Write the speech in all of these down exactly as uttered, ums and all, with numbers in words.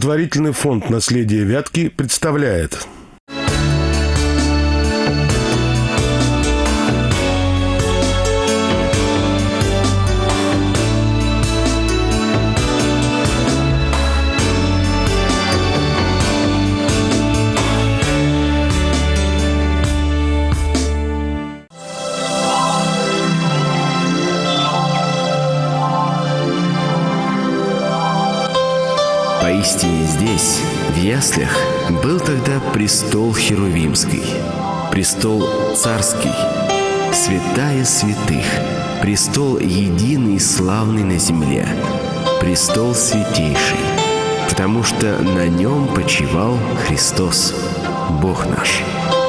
Благотворительный фонд «Наследие Вятки» представляет. Поистине здесь, в яслях, был тогда престол Херувимский, престол царский, святая святых, престол единый и славный на земле, престол святейший, потому что на нем почивал Христос, Бог наш.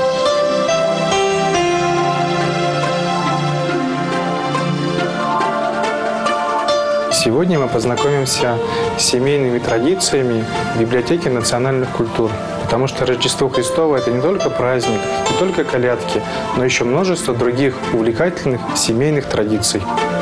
Сегодня мы познакомимся с семейными традициями библиотеки национальных культур. Потому что Рождество Христово – это не только праздник, не только колядки, но еще множество других увлекательных семейных традиций.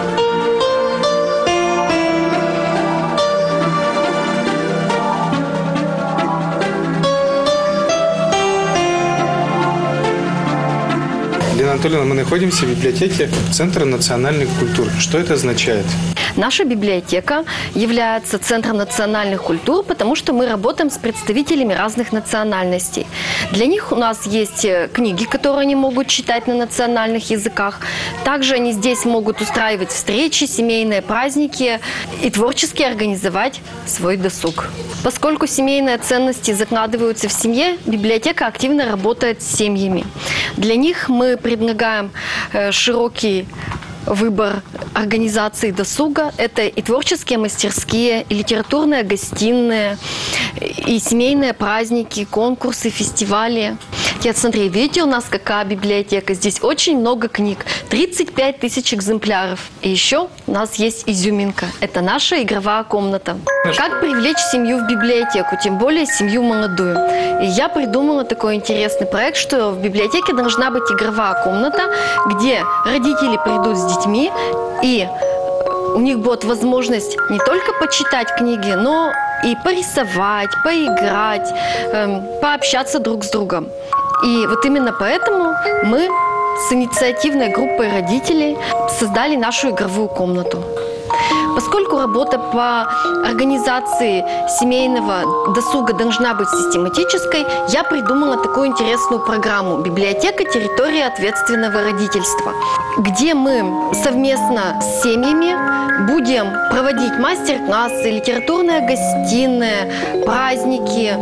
Лена Анатольевна, мы находимся в библиотеке Центра национальных культур. Что это означает? Наша библиотека является Центром национальных культур, потому что мы работаем с представителями разных национальностей. Для них у нас есть книги, которые они могут читать на национальных языках. Также они здесь могут устраивать встречи, семейные праздники и творчески организовать свой досуг. Поскольку семейные ценности закладываются в семье, библиотека активно работает с семьями. Для них мы предлагаем широкий выбор организации досуга. Это и творческие мастерские, и литературные гостиные, и семейные праздники, конкурсы, фестивали. Отец Андрей, видите, у нас какая библиотека? Здесь очень много книг. тридцать пять тысяч экземпляров. И еще у нас есть изюминка. Это наша игровая комната. Как привлечь семью в библиотеку, тем более семью молодую? И я придумала такой интересный проект, что в библиотеке должна быть игровая комната, где родители придут с детьми, и у них будет возможность не только почитать книги, но и порисовать, поиграть, эм, пообщаться друг с другом. И вот именно поэтому мы с инициативной группой родителей создали нашу игровую комнату. Поскольку работа по организации семейного досуга должна быть систематической, я придумала такую интересную программу «Библиотека. Территория ответственного родительства», где мы совместно с семьями будем проводить мастер-классы, литературные гостиные, праздники.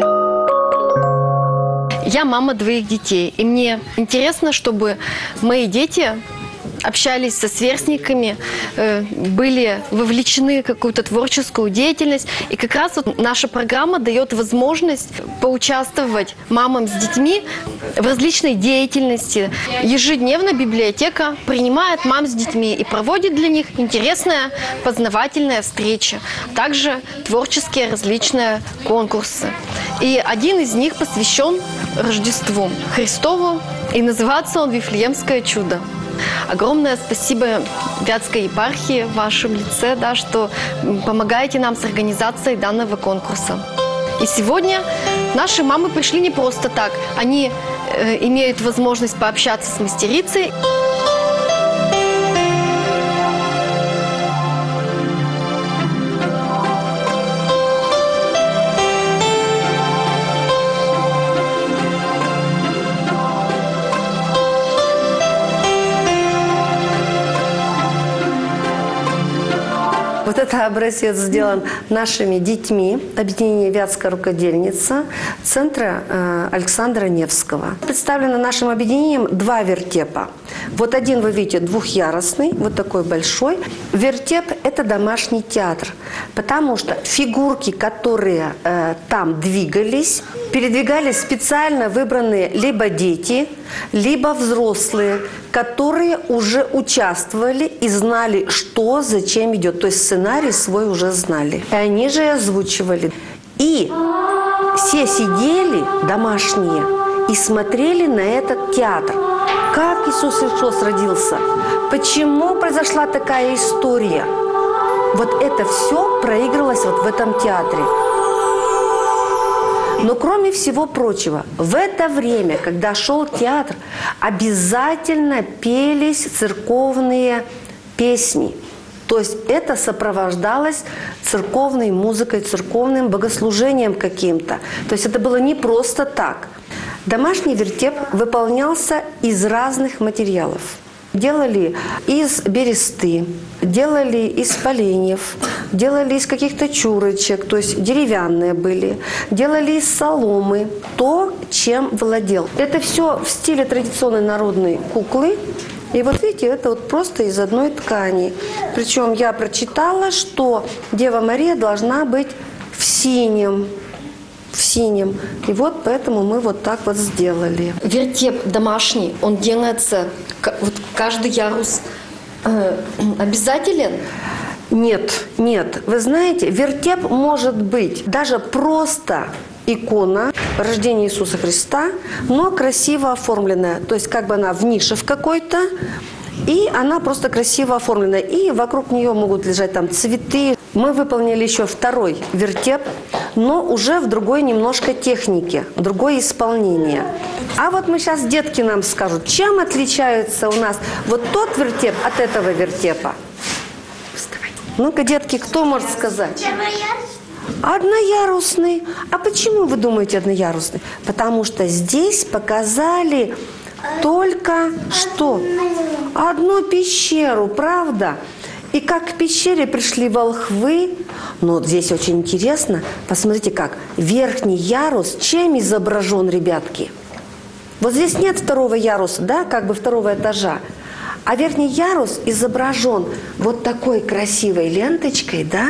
Я мама двоих детей, и мне интересно, чтобы мои дети общались со сверстниками, были вовлечены в какую-то творческую деятельность. И как раз вот наша программа дает возможность поучаствовать мамам с детьми в различной деятельности. Ежедневно библиотека принимает мам с детьми и проводит для них интересные познавательные встречи. Также творческие различные конкурсы. И один из них посвящен Рождеству Христову, и называется он «Вифлеемское чудо». Огромное спасибо Вятской епархии в вашем лице, да, что помогаете нам с организацией данного конкурса. И сегодня наши мамы пришли не просто так. Они э, имеют возможность пообщаться с мастерицей. Вот это образец сделан нашими детьми, объединение «Вятская рукодельница» центра э, Александра Невского. Представлено нашим объединением два вертепа. Вот один, вы видите, двухъярусный, вот такой большой. Вертеп – это домашний театр, потому что фигурки, которые э, там двигались, передвигались специально выбранные либо дети, либо взрослые, которые уже участвовали и знали, что, зачем идет. То есть сценарий свой уже знали. И они же озвучивали. И все сидели, домашние, и смотрели на этот театр. Как Иисус Христос родился? Почему произошла такая история? Вот это все проигрывалось вот в этом театре. Но кроме всего прочего, в это время, когда шел театр, обязательно пелись церковные песни. То есть это сопровождалось церковной музыкой, церковным богослужением каким-то. То есть это было не просто так. Домашний вертеп выполнялся из разных материалов. Делали из бересты, делали из поленьев, делали из каких-то чурочек, то есть деревянные были, делали из соломы, то, чем владел. Это все в стиле традиционной народной куклы. И вот видите, это вот просто из одной ткани. Причем я прочитала, что Дева Мария должна быть в синем. В синем. И вот поэтому мы вот так вот сделали. Вертеп домашний, он делается, вот каждый ярус э, обязателен? Нет, нет. Вы знаете, вертеп может быть даже просто икона рождения Иисуса Христа, но красиво оформленная. То есть как бы она в нише в какой-то, и она просто красиво оформлена. И вокруг нее могут лежать там цветы. Мы выполнили еще второй вертеп, но уже в другой немножко технике, другое исполнение. А вот мы сейчас, детки нам скажут, чем отличается у нас вот тот вертеп от этого вертепа? Ну-ка, детки, кто может сказать? Одноярусный. А почему вы думаете одноярусный? Потому что здесь показали только что? Одну пещеру, правда? И как к пещере пришли волхвы. Но вот здесь очень интересно. Посмотрите как. Верхний ярус чем изображен, ребятки? Вот здесь нет второго яруса, да, как бы второго этажа. А верхний ярус изображен вот такой красивой ленточкой, да?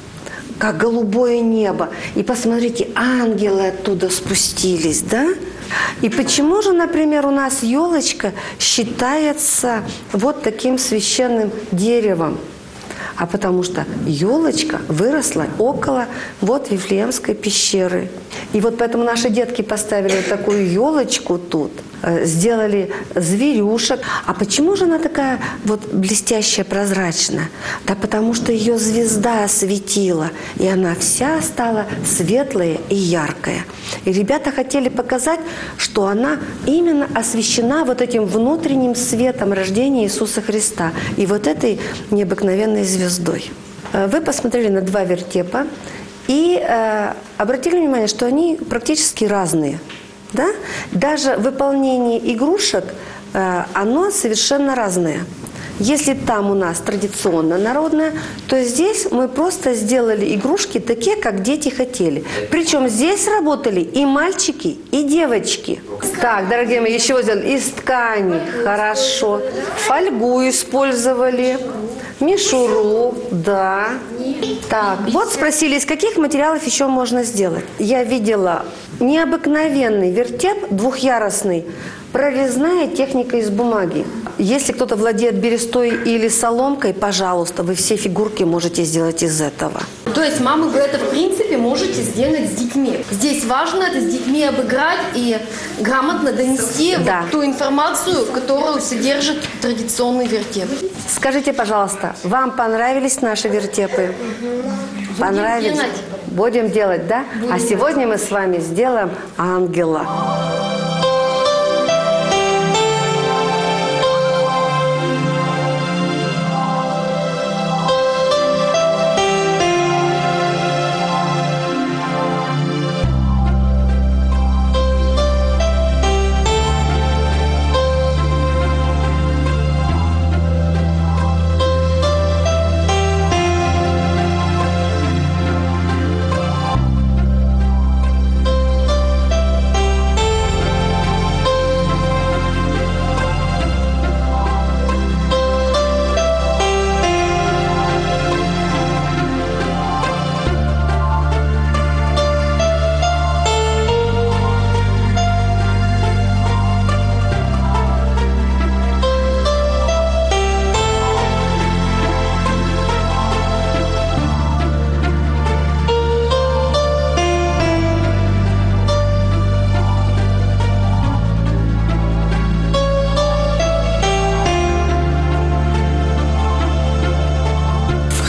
Как голубое небо. И посмотрите, ангелы оттуда спустились, да? И почему же, например, у нас елочка считается вот таким священным деревом? А потому что елочка выросла около вот Вифлеемской пещеры. И вот поэтому наши детки поставили вот такую елочку тут, сделали зверюшек. А почему же она такая вот блестящая, прозрачная? Да потому что ее звезда осветила, и она вся стала светлая и яркая. И ребята хотели показать, что она именно освещена вот этим внутренним светом рождения Иисуса Христа и вот этой необыкновенной звездой. Вы посмотрели на два вертепа и э, обратили внимание, что они практически разные. Да? Даже выполнение игрушек, э, оно совершенно разное. Если там у нас традиционно народное, то здесь мы просто сделали игрушки такие, как дети хотели. Причем здесь работали и мальчики, и девочки. Так, дорогие мои, еще сделали из ткани. Хорошо. Фольгу использовали. Мишуру, да. Так, вот спросили, из каких материалов еще можно сделать. Я видела необыкновенный вертеп, двухъярусный, прорезная техника из бумаги. Если кто-то владеет берестой или соломкой, пожалуйста, вы все фигурки можете сделать из этого. То есть, мамы, вы это, в принципе, можете сделать с детьми. Здесь важно это с детьми обыграть и грамотно донести да. вот ту информацию, которую содержит традиционный вертеп. Скажите, пожалуйста, вам понравились наши вертепы? Угу. Понравились? Будем делать. Будем делать, да? Будем а сегодня делать. Мы с вами сделаем ангела.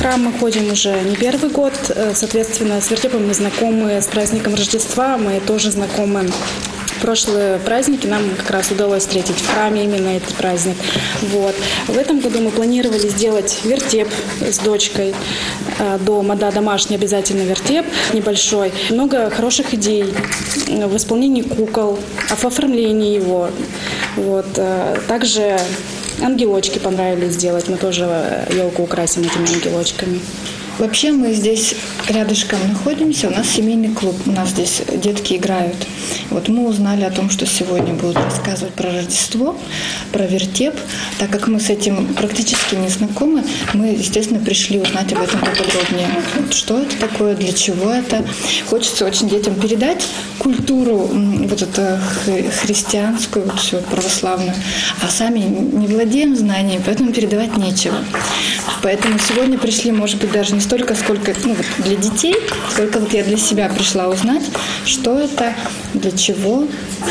храм мы ходим уже не первый год, соответственно, с вертепом мы знакомы, с праздником Рождества мы тоже знакомы. Прошлые праздники нам как раз удалось встретить в храме именно этот праздник. Вот. В этом году мы планировали сделать вертеп с дочкой дома, да, домашний обязательно вертеп небольшой. Много хороших идей в исполнении кукол, в оформлении его. Вот. Также ангелочки понравились сделать, мы тоже елку украсим этими ангелочками. Вообще мы здесь рядышком находимся, у нас семейный клуб, у нас здесь детки играют. Вот мы узнали о том, что сегодня будут рассказывать про Рождество, про вертеп. Так как мы с этим практически не знакомы, мы, естественно, пришли узнать об этом поподробнее. Вот что это такое, для чего это. Хочется очень детям передать культуру вот эту христианскую, вот всю православную, а сами не владеем знаниями, поэтому передавать нечего. Поэтому сегодня пришли, может быть, даже не столько, сколько ну, вот для детей, сколько вот я для себя пришла узнать, что это, для чего.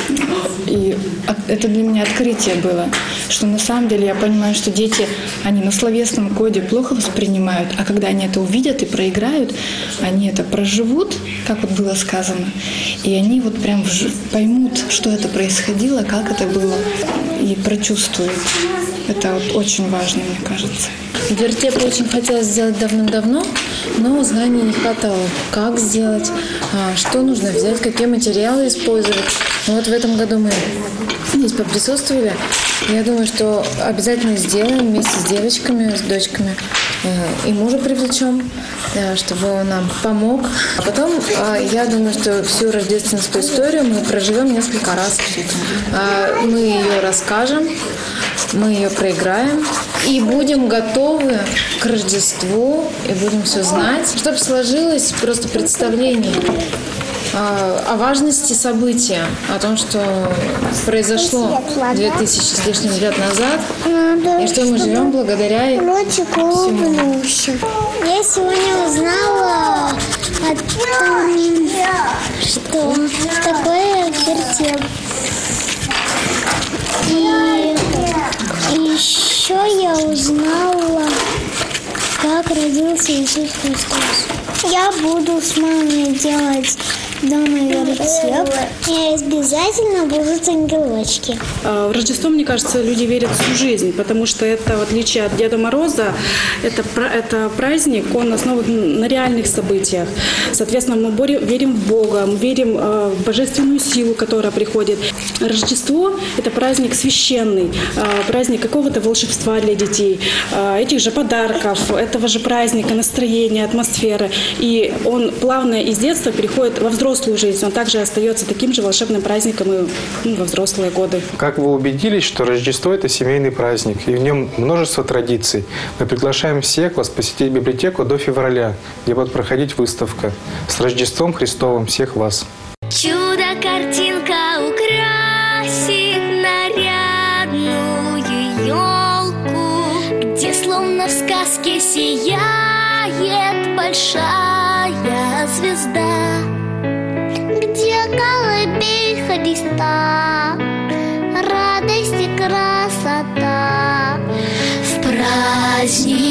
И это для меня открытие было, что на самом деле я понимаю, что дети, они на словесном коде плохо воспринимают, а когда они это увидят и проиграют, они это проживут, как вот было сказано, и они вот прям поймут, что это происходило, как это было, и прочувствуют. Это вот очень важно, мне кажется. Вертеп очень хотелось сделать давным-давно, но знаний не хватало. Как сделать, что нужно взять, какие материалы использовать. Но вот в этом году мы здесь поприсутствовали. Я думаю, что обязательно сделаем вместе с девочками, с дочками. И мужа привлечем, чтобы он нам помог. А потом, я думаю, что всю рождественскую историю мы проживем несколько раз. Мы ее расскажем, мы ее проиграем и будем готовы к Рождеству, и будем все знать, чтобы сложилось просто представление о важности события, о том, что произошло две тысячи с лишним лет назад, и что мы живем благодаря всему. Я сегодня узнала о том, что такое вертеп. И, и еще я узнала, как родился Иисус Христос. Я буду с мамой делать дома вертеп, и обязательно будут ангелочки. В Рождество, мне кажется, люди верят всю жизнь, потому что это, в отличие от Деда Мороза, это, это праздник, он основан на реальных событиях. Соответственно, мы верим в Бога, мы верим в божественную силу, которая приходит. Рождество – это праздник священный, праздник какого-то волшебства для детей, этих же подарков, этого же праздника, настроения, атмосферы. И он плавно из детства переходит во взрослую взрослую жизнь, он также остается таким же волшебным праздником и ну, во взрослые годы. Как вы убедились, что Рождество – это семейный праздник, и в нем множество традиций. Мы приглашаем всех вас посетить библиотеку до февраля, где будет проходить выставка. С Рождеством Христовым всех вас! Чудо-картинка украсит нарядную елку, где словно в сказке сияет большая звезда, где колыбель Христа, радость и красота. В праздник